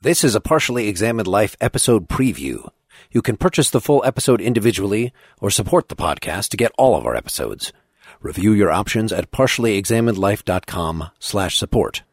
This is a Partially Examined Life episode preview. You can purchase the full episode individually or support the podcast to get all of our episodes. Review your options at partiallyexaminedlife.com/support.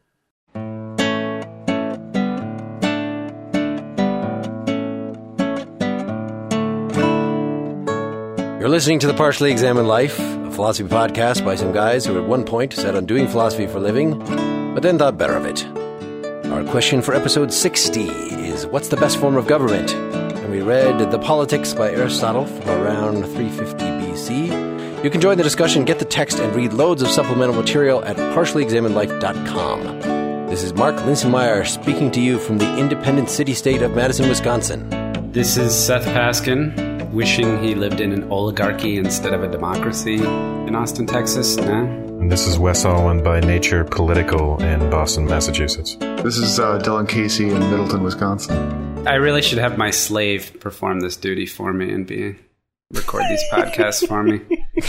You're listening to The Partially Examined Life, a philosophy podcast by some guys who at one point set on doing philosophy for a living, but then thought better of it. Our question for episode 60 is, what's the best form of government? And we read The Politics by Aristotle from around 350 BC. You can join the discussion, get the text, and read loads of supplemental material at partiallyexaminedlife.com. This is Mark Linsenmeyer speaking to you from the independent city-state of Madison, Wisconsin. This is Seth Paskin, wishing he lived in an oligarchy instead of a democracy in Austin, Texas. And this is Wes Alwan, by nature political, in Boston, Massachusetts. This is Dylan Casey in Middleton, Wisconsin. I really should have my slave perform this duty for me and record these podcasts for me.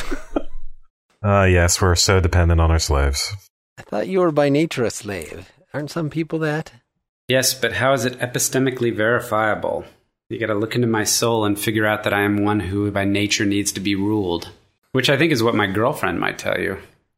Yes, we're so dependent on our slaves. I thought you were by nature a slave. Aren't some people that? Yes, but how is it epistemically verifiable? You got to look into my soul and figure out that I am one who by nature needs to be ruled, which I think is what my girlfriend might tell you.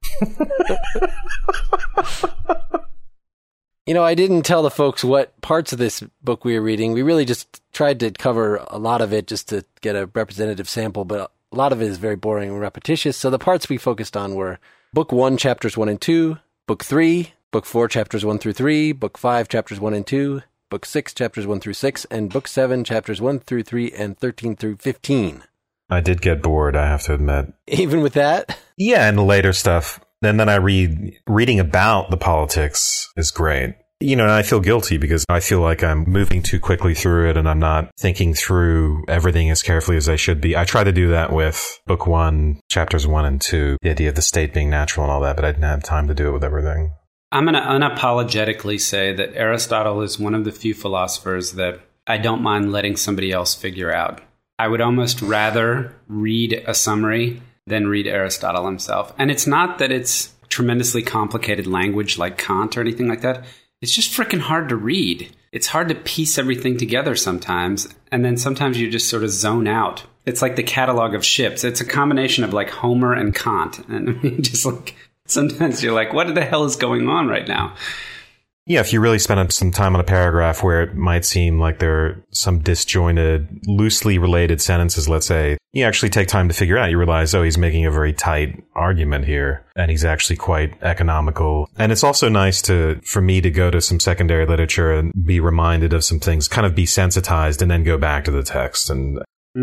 You know, I didn't tell the folks what parts of this book we were reading. We really just tried to cover a lot of it just to get a representative sample, but a lot of it is very boring and repetitious. So the parts we focused on were Book 1, Chapters 1 and 2, Book 3, Book 4, Chapters 1 through 3, Book 5, Chapters 1 and 2, Book 6, Chapters 1 through 6, and Book 7, Chapters 1 through 3, and 13 through 15. I did get bored, I have to admit. Even with that? Yeah, and later stuff. And then reading about the politics is great. You know, and I feel guilty because I feel like I'm moving too quickly through it and I'm not thinking through everything as carefully as I should be. I try to do that with Book 1, Chapters 1 and 2, the idea of the state being natural and all that, but I didn't have time to do it with everything. I'm going to unapologetically say that Aristotle is one of the few philosophers that I don't mind letting somebody else figure out. I would almost rather read a summary than read Aristotle himself. And it's not that it's tremendously complicated language like Kant or anything like that. It's just freaking hard to read. It's hard to piece everything together sometimes. And then sometimes you just sort of zone out. It's like the catalog of ships. It's a combination of like Homer and Kant. And I mean, just like sometimes you're like, what the hell is going on right now? Yeah, if you really spend some time on a paragraph where it might seem like there are some disjointed, loosely related sentences, let's say, you actually take time to figure out. You realize, oh, he's making a very tight argument here, and he's actually quite economical. And it's also nice for me to go to some secondary literature and be reminded of some things, kind of be sensitized, and then go back to the text and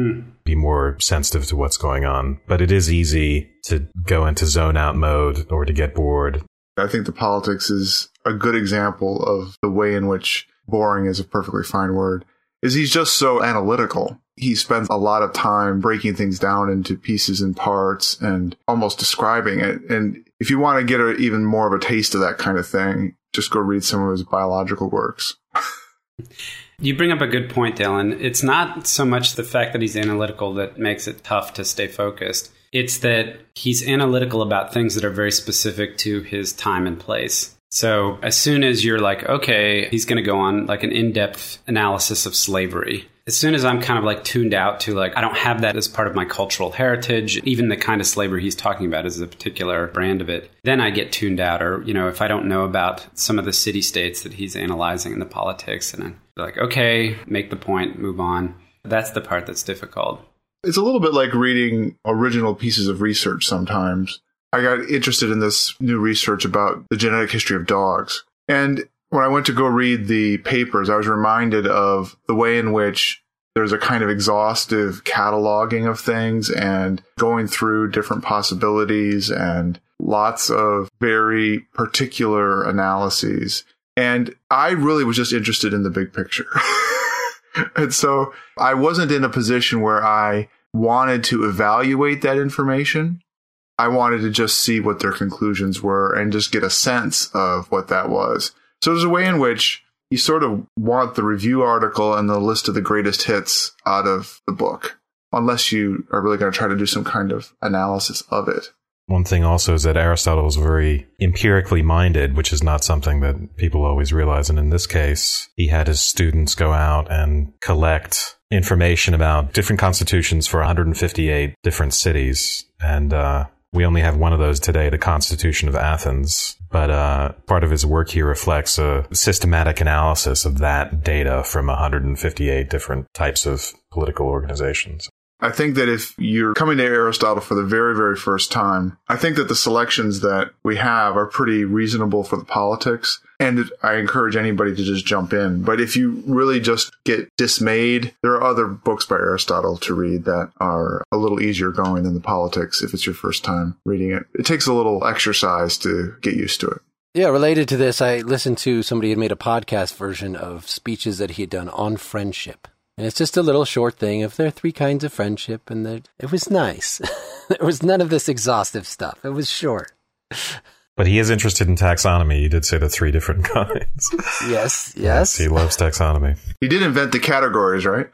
be more sensitive to what's going on. But it is easy to go into zone out mode or to get bored. I think The Politics is a good example of the way in which boring is a perfectly fine word, is he's just so analytical. He spends a lot of time breaking things down into pieces and parts and almost describing it. And if you want to get even more of a taste of that kind of thing, just go read some of his biological works. You bring up a good point, Dylan. It's not so much the fact that he's analytical that makes it tough to stay focused. It's that he's analytical about things that are very specific to his time and place. So as soon as you're like, okay, he's going to go on like an in-depth analysis of slavery. As soon as I'm kind of like tuned out to like, I don't have that as part of my cultural heritage, even the kind of slavery he's talking about is a particular brand of it, then I get tuned out. Or, you know, if I don't know about some of the city-states that he's analyzing in the politics, and I'm like, okay, make the point, move on. That's the part that's difficult. It's a little bit like reading original pieces of research sometimes. I got interested in this new research about the genetic history of dogs. And when I went to go read the papers, I was reminded of the way in which there's a kind of exhaustive cataloging of things and going through different possibilities and lots of very particular analyses. And I really was just interested in the big picture. And so I wasn't in a position where I wanted to evaluate that information. I wanted to just see what their conclusions were and just get a sense of what that was. So there's a way in which you sort of want the review article and the list of the greatest hits out of the book, unless you are really going to try to do some kind of analysis of it. One thing also is that Aristotle was very empirically minded, which is not something that people always realize. And in this case, he had his students go out and collect information about different constitutions for 158 different cities. And we only have one of those today, the Constitution of Athens. But part of his work here reflects a systematic analysis of that data from 158 different types of political organizations. I think that if you're coming to Aristotle for the very, very first time, I think that the selections that we have are pretty reasonable for the politics. And I encourage anybody to just jump in. But if you really just get dismayed, there are other books by Aristotle to read that are a little easier going than the politics if it's your first time reading it. It takes a little exercise to get used to it. Yeah, related to this, I listened to somebody who had made a podcast version of speeches that he had done on friendship. And it's just a little short thing of there are 3 kinds of friendship, and it was nice. There was none of this exhaustive stuff. It was short. But he is interested in taxonomy. You did say the 3 different kinds. Yes. He loves taxonomy. He did invent the categories, right?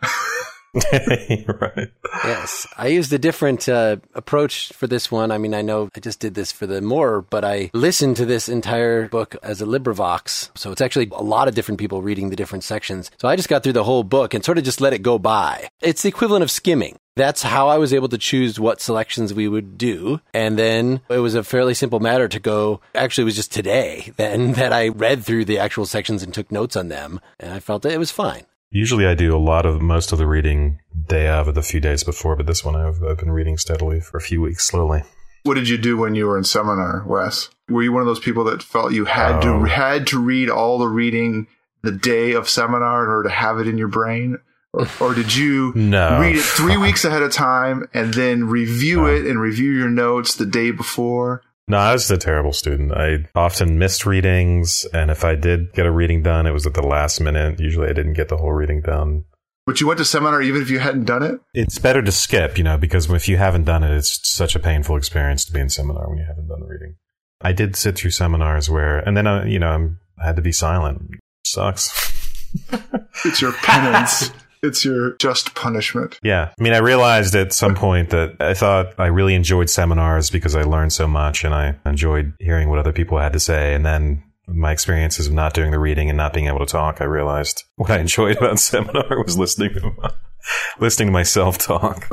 Right. Yes. I used a different approach for this one. I mean, I know I just did this for the more, but I listened to this entire book as a LibriVox. So it's actually a lot of different people reading the different sections. So I just got through the whole book and sort of just let it go by. It's the equivalent of skimming. That's how I was able to choose what selections we would do. And then it was a fairly simple matter to go. Actually, it was just today then that I read through the actual sections and took notes on them. And I felt that it was fine. Usually I do most of the reading day of or the few days before, but this one I've been reading steadily for a few weeks slowly. What did you do when you were in seminar, Wes? Were you one of those people that felt you had to read all the reading the day of seminar in order to have it in your brain? Or did you read it 3 weeks ahead of time and then review it and review your notes the day before? No, I was a terrible student. I often missed readings, and if I did get a reading done, it was at the last minute. Usually I didn't get the whole reading done. But you went to seminar even if you hadn't done it? It's better to skip, because if you haven't done it, it's such a painful experience to be in seminar when you haven't done the reading. I did sit through seminars and then, I had to be silent. It sucks. It's your penance. It's your just punishment. Yeah. I mean, I realized at some point that I thought I really enjoyed seminars because I learned so much and I enjoyed hearing what other people had to say. And then my experiences of not doing the reading and not being able to talk, I realized what I enjoyed about seminar was listening to myself talk.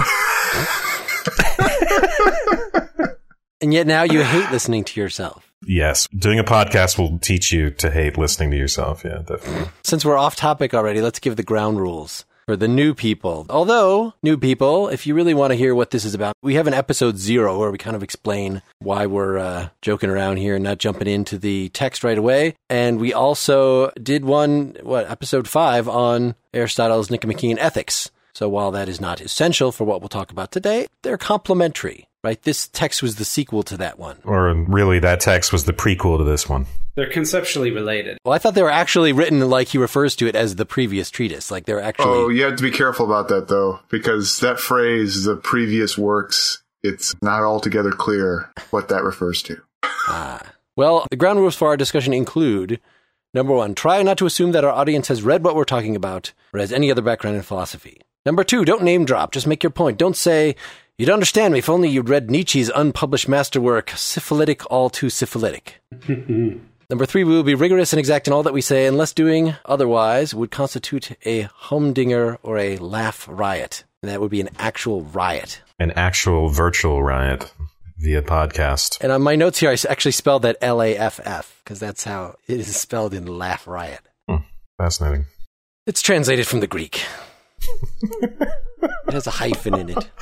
And yet now you hate listening to yourself. Yes. Doing a podcast will teach you to hate listening to yourself. Yeah, definitely. Since we're off topic already, let's give the ground rules for the new people. Although, new people, if you really want to hear what this is about, we have an episode 0 where we kind of explain why we're joking around here and not jumping into the text right away. And we also did episode 5 on Aristotle's Nicomachean Ethics. So while that is not essential for what we'll talk about today, they're complementary, right? This text was the sequel to that one. Or really, that text was the prequel to this one. They're conceptually related. Well, I thought they were actually written like he refers to it as the previous treatise. Like they're actually... Oh, you have to be careful about that, though, because that phrase, the previous works, it's not altogether clear what that refers to. Well, the ground rules for our discussion include... Number 1, try not to assume that our audience has read what we're talking about or has any other background in philosophy. Number 2, don't name drop. Just make your point. Don't say, you'd understand me if only you'd read Nietzsche's unpublished masterwork, Syphilitic, All Too Syphilitic. Number 3, we will be rigorous and exact in all that we say, unless doing otherwise would constitute a humdinger or a laugh riot. And that would be an actual riot. An actual virtual riot via podcast. And on my notes here, I actually spelled that L-A-F-F, because that's how it is spelled in laugh riot. Fascinating. It's translated from the Greek. It has a hyphen in it.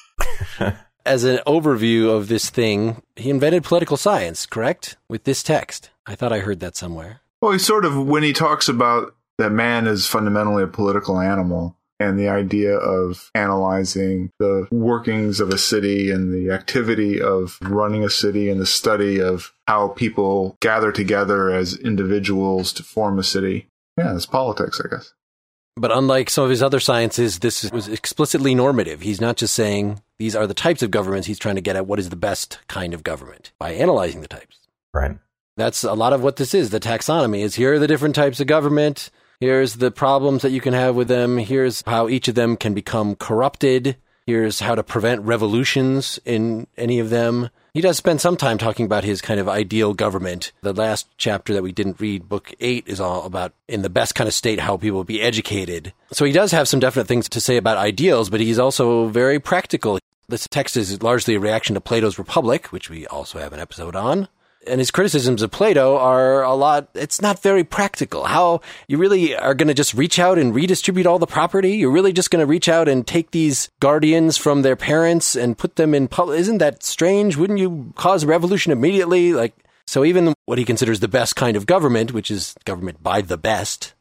As an overview of this thing, he invented political science, correct? With this text. I thought I heard that somewhere. Well, when he talks about that man is fundamentally a political animal, and the idea of analyzing the workings of a city and the activity of running a city and the study of how people gather together as individuals to form a city. Yeah, it's politics, I guess. But unlike some of his other sciences, this was explicitly normative. He's not just saying these are the types of governments. He's trying to get at what is the best kind of government by analyzing the types. Right. That's a lot of what this is. The taxonomy is here are the different types of government. Here's the problems that you can have with them. Here's how each of them can become corrupted. Here's how to prevent revolutions in any of them. He does spend some time talking about his kind of ideal government. The last chapter that we didn't read, book 8, is all about, in the best kind of state, how people will be educated. So he does have some definite things to say about ideals, but he's also very practical. This text is largely a reaction to Plato's Republic, which we also have an episode on. And his criticisms of Plato are it's not very practical. How you really are going to just reach out and redistribute all the property? You're really just going to reach out and take these guardians from their parents and put them in public? Isn't that strange? Wouldn't you cause a revolution immediately? So even what he considers the best kind of government, which is government by the best,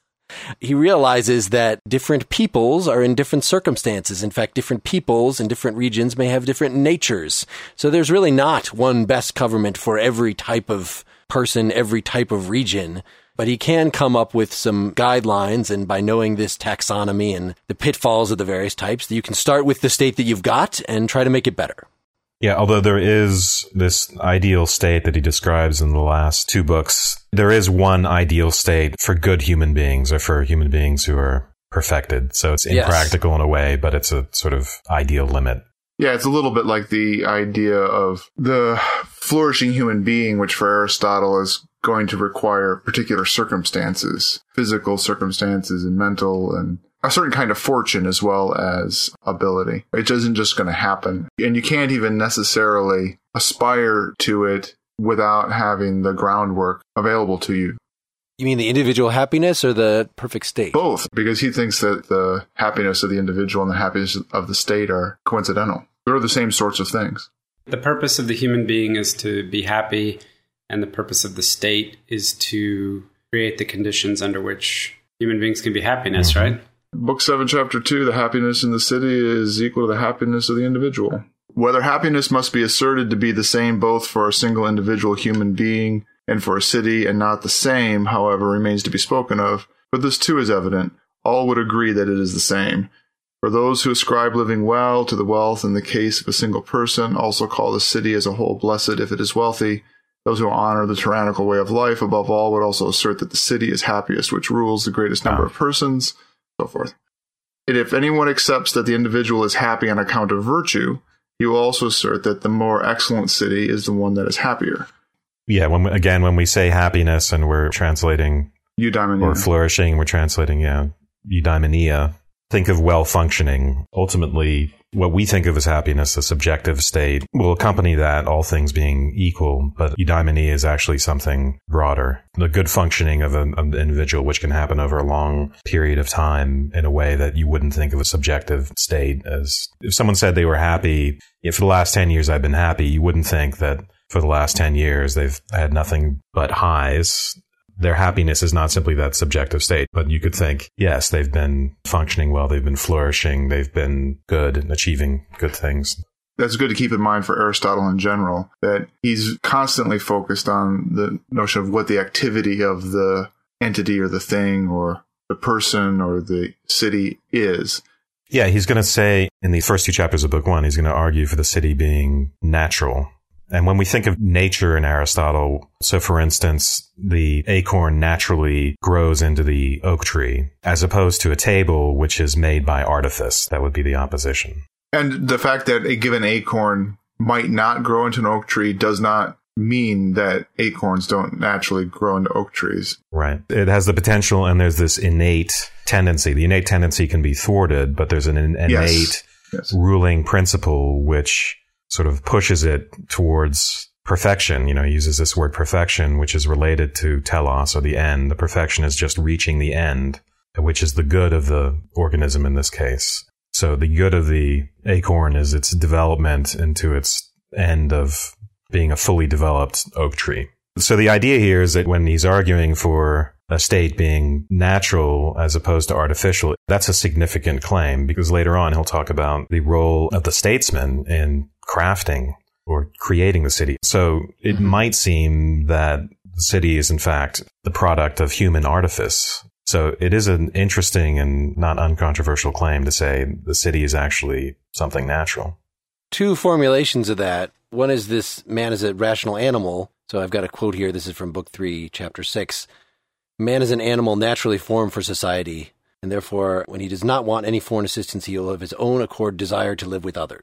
he realizes that different peoples are in different circumstances. In fact, different peoples in different regions may have different natures. So there's really not one best government for every type of person, every type of region. But he can come up with some guidelines, and by knowing this taxonomy and the pitfalls of the various types, you can start with the state that you've got and try to make it better. Yeah, although there is this ideal state that he describes in the last 2 books, there is one ideal state for good human beings, or for human beings who are perfected. So it's impractical in a way, but it's a sort of ideal limit. Yeah, it's a little bit like the idea of the flourishing human being, which for Aristotle is going to require particular circumstances, physical circumstances and mental, and a certain kind of fortune as well as ability. It isn't just going to happen. And you can't even necessarily aspire to it without having the groundwork available to you. You mean the individual happiness or the perfect state? Both, because he thinks that the happiness of the individual and the happiness of the state are coincidental. They're the same sorts of things. The purpose of the human being is to be happy, and the purpose of the state is to create the conditions under which human beings can be happiness, right? Book 7, Chapter 2, the happiness in the city is equal to the happiness of the individual. Whether happiness must be asserted to be the same both for a single individual human being and for a city, and not the same, however, remains to be spoken of. But this too is evident. All would agree that it is the same. For those who ascribe living well to the wealth in the case of a single person also call the city as a whole blessed if it is wealthy. Those who honor the tyrannical way of life above all would also assert that the city is happiest which rules the greatest number of persons, so forth. And if anyone accepts that the individual is happy on account of virtue, he will also assert that the more excellent city is the one that is happier. Yeah, when we say happiness and we're translating eudaimonia, or flourishing, we're translating eudaimonia. Think of well-functioning. Ultimately, what we think of as happiness, a subjective state, will accompany that, all things being equal. But eudaimonia is actually something broader. The good functioning of an individual, which can happen over a long period of time in a way that you wouldn't think of a subjective state as. If someone said they were happy, for the last 10 years I've been happy, you wouldn't think that for the last 10 years they've had nothing but highs. Their happiness is not simply that subjective state, but you could think, yes, they've been functioning well, they've been flourishing, they've been good and achieving good things. That's good to keep in mind for Aristotle in general, that he's constantly focused on the notion of what the activity of the entity or the thing or the person or the city is. Yeah, he's going to say in the first 2 chapters of Book 1, he's going to argue for the city being natural. And when we think of nature in Aristotle, so for instance, the acorn naturally grows into the oak tree, as opposed to a table which is made by artifice. That would be the opposition. And the fact that a given acorn might not grow into an oak tree does not mean that acorns don't naturally grow into oak trees. Right. It has the potential, and there's this innate tendency. The innate tendency can be thwarted, but there's an innate ruling principle which sort of pushes it towards perfection. He uses this word perfection, which is related to telos, or the end. The perfection is just reaching the end, which is the good of the organism in this case. So the good of the acorn is its development into its end of being a fully developed oak tree. So the idea here is that when he's arguing for a state being natural as opposed to artificial, that's a significant claim, because later on he'll talk about the role of the statesman in crafting or creating the city. So it might seem that the city is in fact the product of human artifice. So it is an interesting and not uncontroversial claim to say the city is actually something natural. 2 formulations of that. One is this man is a rational animal. So I've got a quote here. This is from Book 3, Chapter 6. Man is an animal naturally formed for society, and therefore, when he does not want any foreign assistance, he will of his own accord desire to live with others.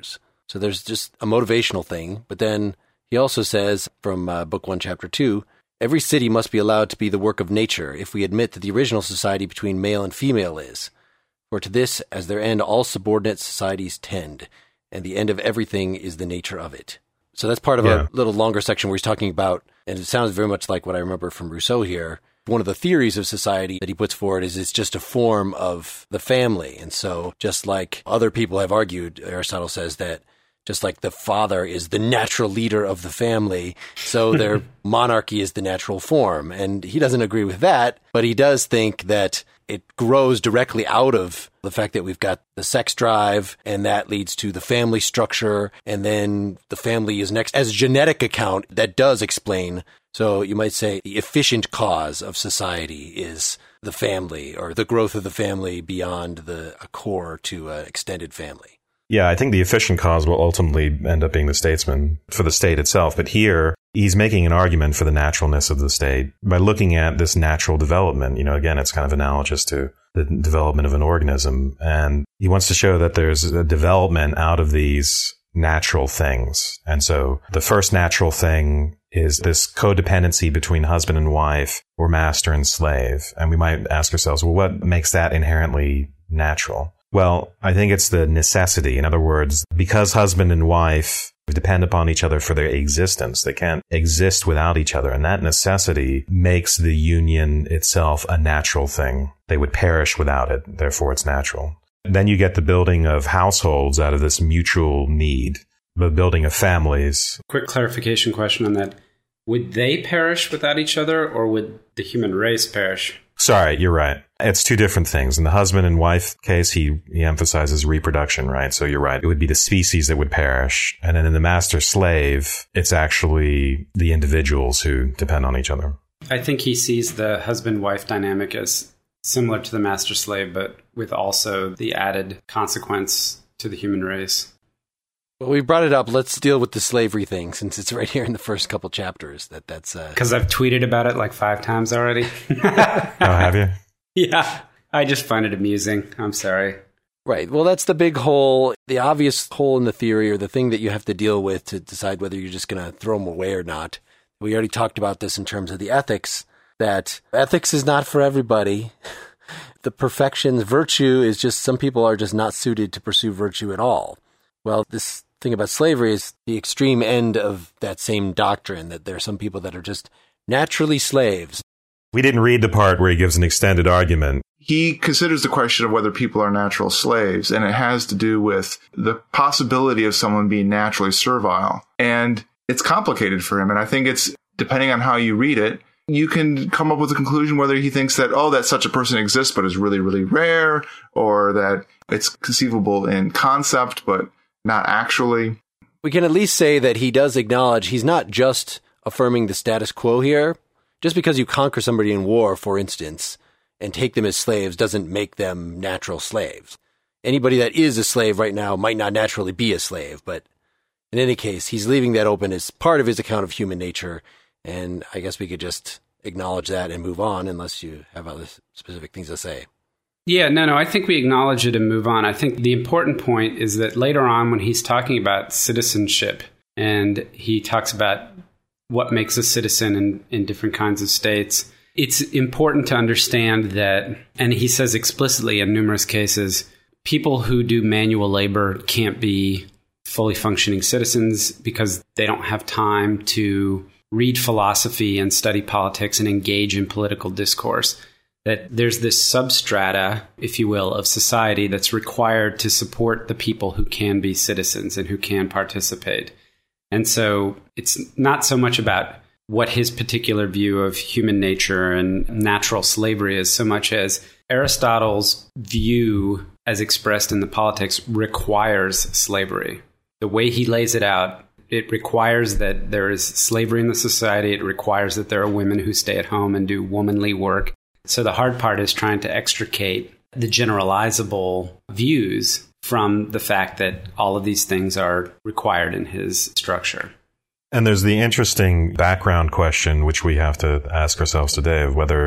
So there's just a motivational thing. But then he also says from Book 1, Chapter 2, every city must be allowed to be the work of nature if we admit that the original society between male and female is. For to this, as their end, all subordinate societies tend, and the end of everything is the nature of it. So that's part of a little longer section where he's talking about, and it sounds very much like what I remember from Rousseau here, one of the theories of society that he puts forward is it's just a form of the family. And so just like other people have argued, Aristotle says that just like the father is the natural leader of the family, so their monarchy is the natural form. And he doesn't agree with that, but he does think that it grows directly out of the fact that we've got the sex drive, and that leads to the family structure, and then the family is next as a genetic account that does explain. So you might say the efficient cause of society is the family, or the growth of the family beyond a core to an extended family. Yeah, I think the efficient cause will ultimately end up being the statesman for the state itself. But here, he's making an argument for the naturalness of the state by looking at this natural development. Again, it's kind of analogous to the development of an organism. And he wants to show that there's a development out of these natural things. And so the first natural thing is this codependency between husband and wife or master and slave. And we might ask ourselves, well, what makes that inherently natural? Well, I think it's the necessity. In other words, because husband and wife depend upon each other for their existence, they can't exist without each other. And that necessity makes the union itself a natural thing. They would perish without it. Therefore, it's natural. Then you get the building of households out of this mutual need, the building of families. Quick clarification question on that. Would they perish without each other, or would the human race perish? Sorry, you're right. It's two different things. In the husband and wife case, he emphasizes reproduction, right? So you're right. It would be the species that would perish. And then in the master-slave, it's actually the individuals who depend on each other. I think he sees the husband-wife dynamic as similar to the master-slave, but with also the added consequence to the human race. Well, we brought it up. Let's deal with the slavery thing, since it's right here in the first couple chapters. That's because I've tweeted about it like 5 times already. Oh, have you? Yeah. I just find it amusing. I'm sorry. Right. Well, that's the big hole, the obvious hole in the theory, or the thing that you have to deal with to decide whether you're just going to throw them away or not. We already talked about this in terms of the ethics, that ethics is not for everybody. The perfections, virtue is just, some people are just not suited to pursue virtue at all. Well, this thing about slavery is the extreme end of that same doctrine, that there are some people that are just naturally slaves. We didn't read the part where he gives an extended argument. He considers the question of whether people are natural slaves, and it has to do with the possibility of someone being naturally servile. And it's complicated for him. And I think it's, depending on how you read it, you can come up with a conclusion whether he thinks that, that such a person exists but is really, really rare, or that it's conceivable in concept but not actually. We can at least say that he does acknowledge he's not just affirming the status quo here. Just because you conquer somebody in war, for instance, and take them as slaves doesn't make them natural slaves. Anybody that is a slave right now might not naturally be a slave, but in any case, he's leaving that open as part of his account of human nature, and I guess we could just acknowledge that and move on, unless you have other specific things to say. Yeah, no, I think we acknowledge it and move on. I think the important point is that later on, when he's talking about citizenship, and he talks about what makes a citizen in different kinds of states, it's important to understand that, and he says explicitly in numerous cases, people who do manual labor can't be fully functioning citizens because they don't have time to read philosophy and study politics and engage in political discourse. That there's this substrata, if you will, of society that's required to support the people who can be citizens and who can participate. And so it's not so much about what his particular view of human nature and natural slavery is, so much as Aristotle's view, as expressed in the Politics, requires slavery. The way he lays it out, it requires that there is slavery in the society. It requires that there are women who stay at home and do womanly work. So the hard part is trying to extricate the generalizable views from the fact that all of these things are required in his structure. And there's the interesting background question, which we have to ask ourselves today, of whether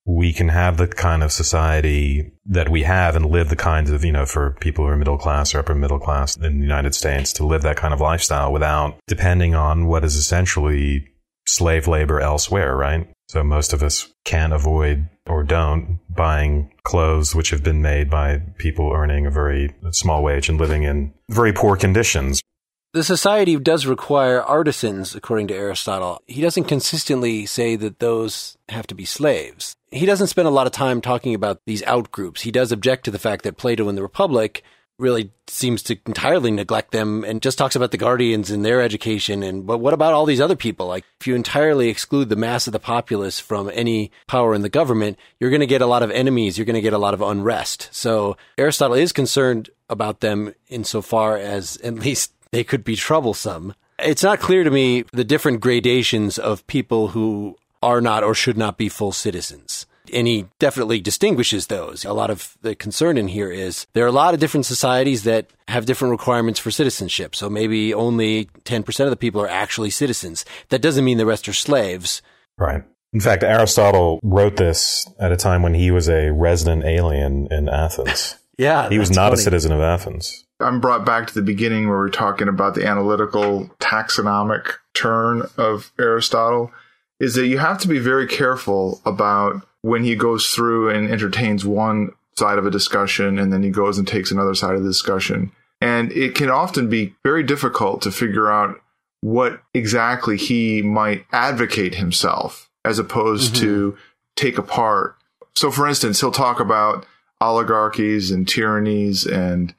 we can have the kind of society that we have and live the kinds of, for people who are middle class or upper middle class in the United States, to live that kind of lifestyle without depending on what is essentially slave labor elsewhere, right? So most of us can't avoid or don't buying clothes which have been made by people earning a very small wage and living in very poor conditions. The society does require artisans, according to Aristotle. He doesn't consistently say that those have to be slaves. He doesn't spend a lot of time talking about these outgroups. He does object to the fact that Plato in the Republic really seems to entirely neglect them and just talks about the guardians and their education. But what about all these other people? Like, if you entirely exclude the mass of the populace from any power in the government, you're going to get a lot of enemies. You're going to get a lot of unrest. So Aristotle is concerned about them insofar as at least they could be troublesome. It's not clear to me the different gradations of people who are not or should not be full citizens. And he definitely distinguishes those. A lot of the concern in here is there are a lot of different societies that have different requirements for citizenship. So maybe only 10% of the people are actually citizens. That doesn't mean the rest are slaves. Right. In fact, Aristotle wrote this at a time when he was a resident alien in Athens. Yeah. He was not a citizen of Athens. I'm brought back to the beginning where we're talking about the analytical taxonomic turn of Aristotle, is that you have to be very careful about when he goes through and entertains one side of a discussion and then he goes and takes another side of the discussion. And it can often be very difficult to figure out what exactly he might advocate himself as opposed to take apart. So, for instance, he'll talk about oligarchies and tyrannies and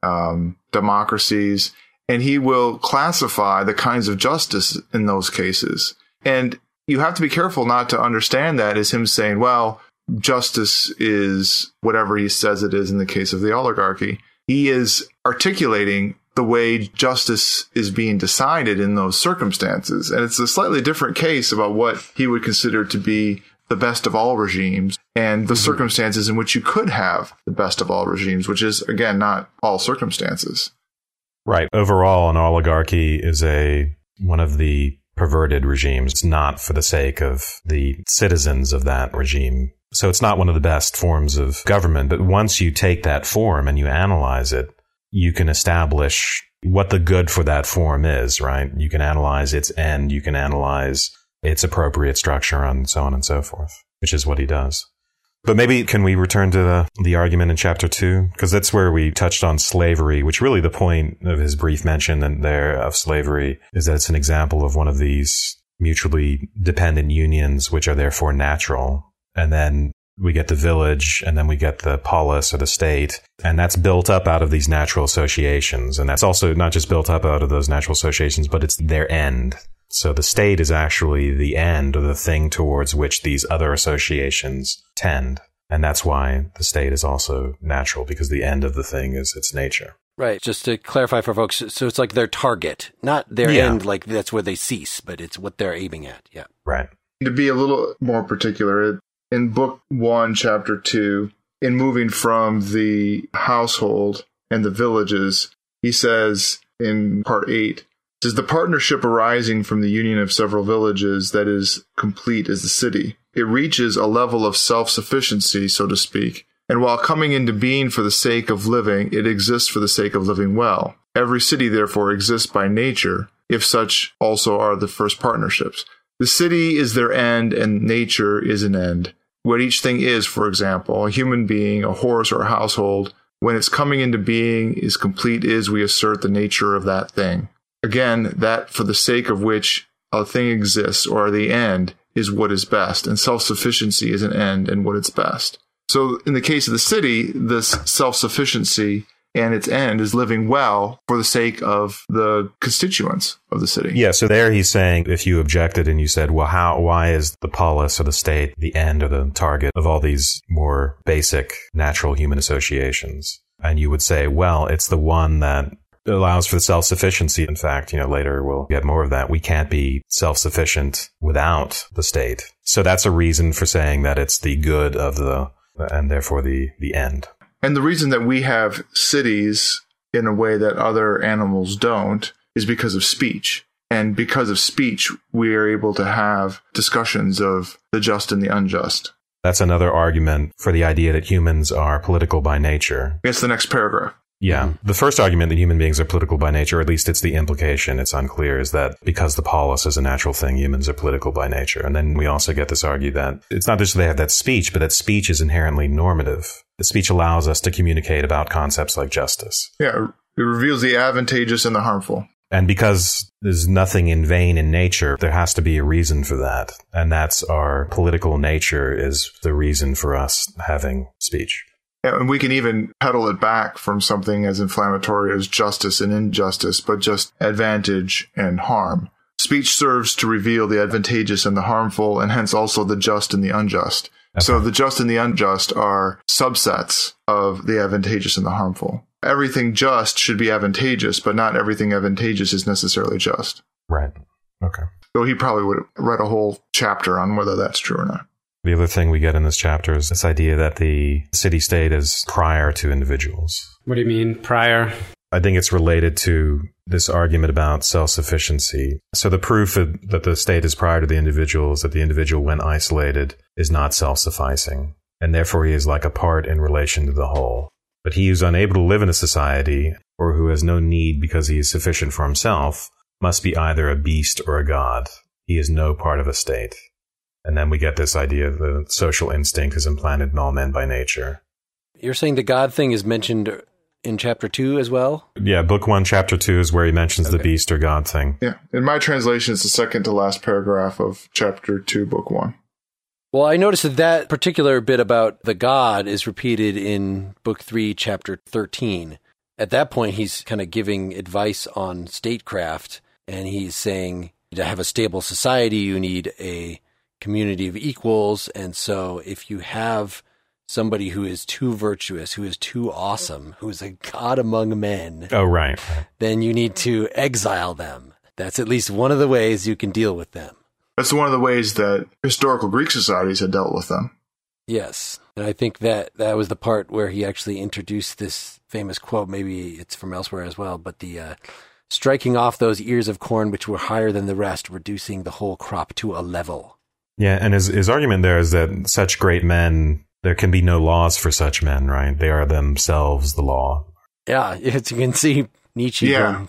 democracies, and he will classify the kinds of justice in those cases. And you have to be careful not to understand that as him saying, well, justice is whatever he says it is in the case of the oligarchy. He is articulating the way justice is being decided in those circumstances. And it's a slightly different case about what he would consider to be the best of all regimes and the circumstances in which you could have the best of all regimes, which is, again, not all circumstances. Right. Overall, an oligarchy is one of the perverted regimes. It's not for the sake of the citizens of that regime. So it's not one of the best forms of government. But once you take that form and you analyze it, you can establish what the good for that form is, right? You can analyze its end. You can analyze its appropriate structure and so on and so forth, which is what he does. But maybe can we return to the argument in chapter 2? Because that's where we touched on slavery, which really the point of his brief mention in there of slavery is that it's an example of one of these mutually dependent unions, which are therefore natural. And then we get the village, and then we get the polis or the state. And that's built up out of these natural associations. And that's also not just built up out of those natural associations, but it's their end. So the state is actually the end or the thing towards which these other associations tend. And that's why the state is also natural, because the end of the thing is its nature. Right. Just to clarify for folks, so it's like their target, not their end, like that's where they cease, but it's what they're aiming at. Yeah. Right. To be a little more particular, in Book 1, Chapter 2, in moving from the household and the villages, he says in Part 8, is the partnership arising from the union of several villages that is complete as the city. It reaches a level of self-sufficiency, so to speak, and while coming into being for the sake of living, it exists for the sake of living well. Every city, therefore, exists by nature, if such also are the first partnerships. The city is their end, and nature is an end. What each thing is, for example, a human being, a horse, or a household, when its coming into being is complete is, we assert, the nature of that thing. Again, that for the sake of which a thing exists, or the end, is what is best, and self-sufficiency is an end and what is best. So in the case of the city, this self-sufficiency and its end is living well for the sake of the constituents of the city. Yeah, so there he's saying, if you objected and you said, well, why is the polis or the state the end or the target of all these more basic natural human associations? And you would say, well, it's the one that allows for the self-sufficiency. In fact, later we'll get more of that. We can't be self-sufficient without the state. So that's a reason for saying that it's the good of and therefore the end. And the reason that we have cities in a way that other animals don't is because of speech. And because of speech, we are able to have discussions of the just and the unjust. That's another argument for the idea that humans are political by nature. It's the next paragraph. Yeah. The first argument that human beings are political by nature, or at least it's the implication, it's unclear, is that because the polis is a natural thing, humans are political by nature. And then we also get this argue that it's not just that they have that speech, but that speech is inherently normative. The speech allows us to communicate about concepts like justice. Yeah, it reveals the advantageous and the harmful. And because there's nothing in vain in nature, there has to be a reason for that. And that's our political nature is the reason for us having speech. And we can even pedal it back from something as inflammatory as justice and injustice, but just advantage and harm. Speech serves to reveal the advantageous and the harmful, and hence also the just and the unjust. Okay. So the just and the unjust are subsets of the advantageous and the harmful. Everything just should be advantageous, but not everything advantageous is necessarily just. Right. Okay. So he probably would have read a whole chapter on whether that's true or not. The other thing we get in this chapter is this idea that the city-state is prior to individuals. What do you mean, prior? I think it's related to this argument about self-sufficiency. So the proof that the state is prior to the individual is that the individual, when isolated, is not self-sufficing, and therefore he is like a part in relation to the whole. But he who's unable to live in a society, or who has no need because he is sufficient for himself, must be either a beast or a god. He is no part of a state. And then we get this idea of the social instinct is implanted in all men by nature. You're saying the God thing is mentioned in chapter 2 as well? Yeah, book 1, chapter 2 is where he mentions the beast or God thing. Yeah, in my translation, it's the second to last paragraph of chapter 2, book 1. Well, I noticed that particular bit about the God is repeated in book 3, chapter 13. At that point, he's kind of giving advice on statecraft, and he's saying to have a stable society, you need a community of equals, and so if you have somebody who is too virtuous, who is too awesome, who is a god among men, then you need to exile them. That's at least one of the ways you can deal with them. That's one of the ways that historical Greek societies had dealt with them. Yes, and I think that was the part where he actually introduced this famous quote, maybe it's from elsewhere as well, but the striking off those ears of corn which were higher than the rest, reducing the whole crop to a level. Yeah, and his argument there is that such great men, there can be no laws for such men, right? They are themselves the law. Yeah, as you can see, Nietzsche. Yeah,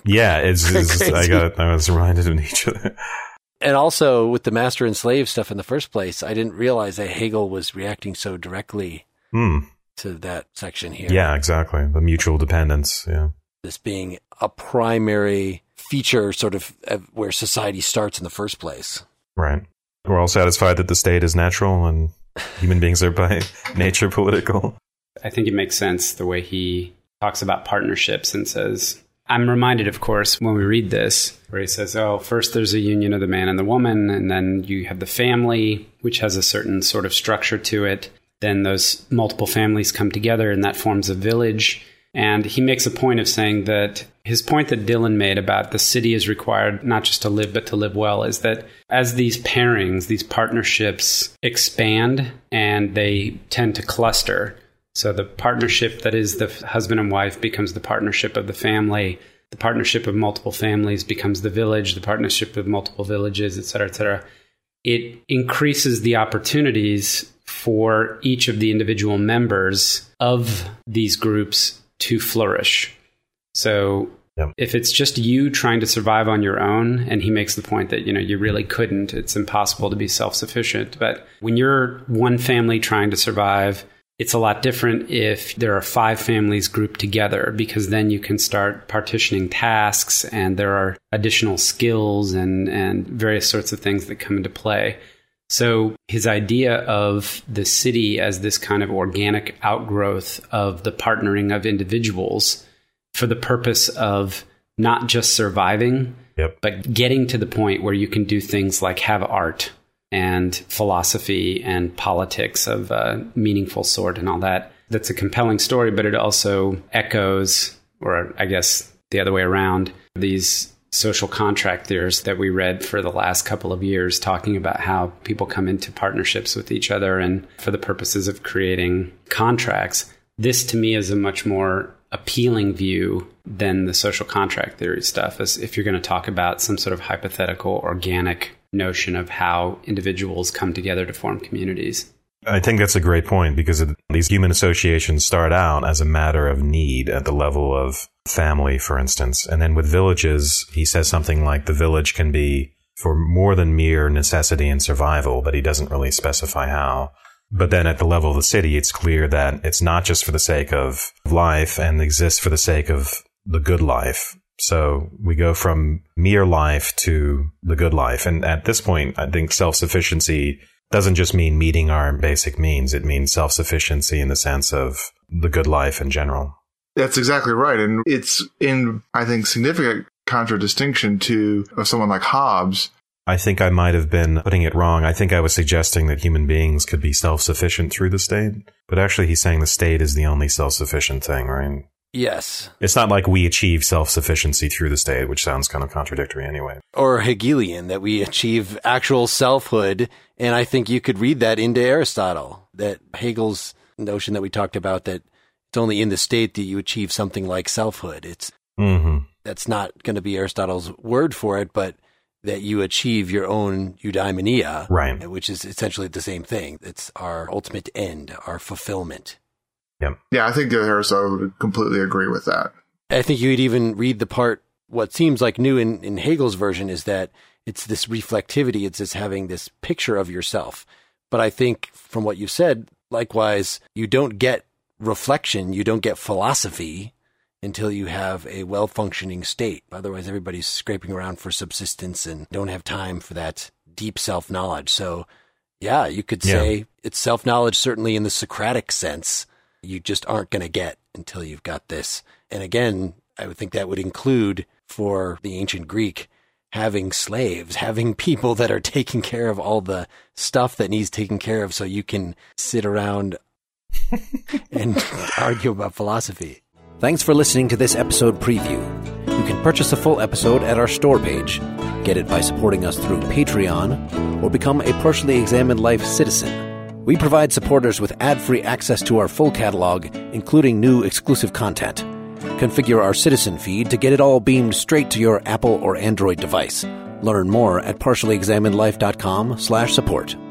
I was reminded of Nietzsche. And also with the master and slave stuff in the first place, I didn't realize that Hegel was reacting so directly to that section here. Yeah, exactly. The mutual dependence. Yeah, this being a primary feature, sort of where society starts in the first place. Right. We're all satisfied that the state is natural and human beings are by nature political. I think it makes sense the way he talks about partnerships and says, I'm reminded, of course, when we read this, where he says, first there's a union of the man and the woman, and then you have the family, which has a certain sort of structure to it. Then those multiple families come together, and that forms a village. And he makes a point of saying that his point that Dylan made about the city is required not just to live, but to live well, is that as these pairings, these partnerships expand and they tend to cluster. So the partnership that is the husband and wife becomes the partnership of the family. The partnership of multiple families becomes the village, the partnership of multiple villages, et cetera, et cetera. It increases the opportunities for each of the individual members of these groups to flourish. So if it's just you trying to survive on your own, and he makes the point that, you really couldn't, it's impossible to be self-sufficient. But when you're one family trying to survive, it's a lot different if there are 5 families grouped together, because then you can start partitioning tasks and there are additional skills and various sorts of things that come into play. So his idea of the city as this kind of organic outgrowth of the partnering of individuals for the purpose of not just surviving, but getting to the point where you can do things like have art and philosophy and politics of a meaningful sort and all that. That's a compelling story, but it also echoes, or I guess the other way around, these social contract theorists that we read for the last couple of years, talking about how people come into partnerships with each other and for the purposes of creating contracts. This to me is a much more appealing view than the social contract theory stuff, as if you're going to talk about some sort of hypothetical organic notion of how individuals come together to form communities. I think that's a great point, because these human associations start out as a matter of need at the level of family, for instance. And then with villages, he says something like the village can be for more than mere necessity and survival, but he doesn't really specify how. But then at the level of the city, it's clear that it's not just for the sake of life and exists for the sake of the good life. So we go from mere life to the good life. And at this point, I think self-sufficiency doesn't just mean meeting our basic needs. It means self-sufficiency in the sense of the good life in general. That's exactly right. And it's in, I think, significant contradistinction to someone like Hobbes. I think I might have been putting it wrong. I think I was suggesting that human beings could be self-sufficient through the state. But actually, he's saying the state is the only self-sufficient thing, right? Yes. It's not like we achieve self-sufficiency through the state, which sounds kind of contradictory anyway. Or Hegelian, that we achieve actual selfhood. And I think you could read that into Aristotle, that Hegel's notion that we talked about, that it's only in the state that you achieve something like selfhood. That's not going to be Aristotle's word for it, but that you achieve your own eudaimonia, right? Which is essentially the same thing. It's our ultimate end, our fulfillment. Yeah, I think that Aristotle would completely agree with that. I think you'd even read the part, what seems like new in Hegel's version is that it's this reflectivity, it's this having this picture of yourself. But I think from what you said, likewise, you don't get reflection, you don't get philosophy until you have a well-functioning state. Otherwise, everybody's scraping around for subsistence and don't have time for that deep self-knowledge. So, yeah, you could say it's self-knowledge certainly in the Socratic sense. You just aren't going to get until you've got this. And again, I would think that would include, for the ancient Greek, having slaves, having people that are taking care of all the stuff that needs taken care of so you can sit around and argue about philosophy. Thanks for listening to this episode preview. You can purchase a full episode at our store page, get it by supporting us through Patreon, or become a Partially Examined Life citizen. We provide supporters with ad-free access to our full catalog, including new exclusive content. Configure our citizen feed to get it all beamed straight to your Apple or Android device. Learn more at partiallyexaminedlife.com/support.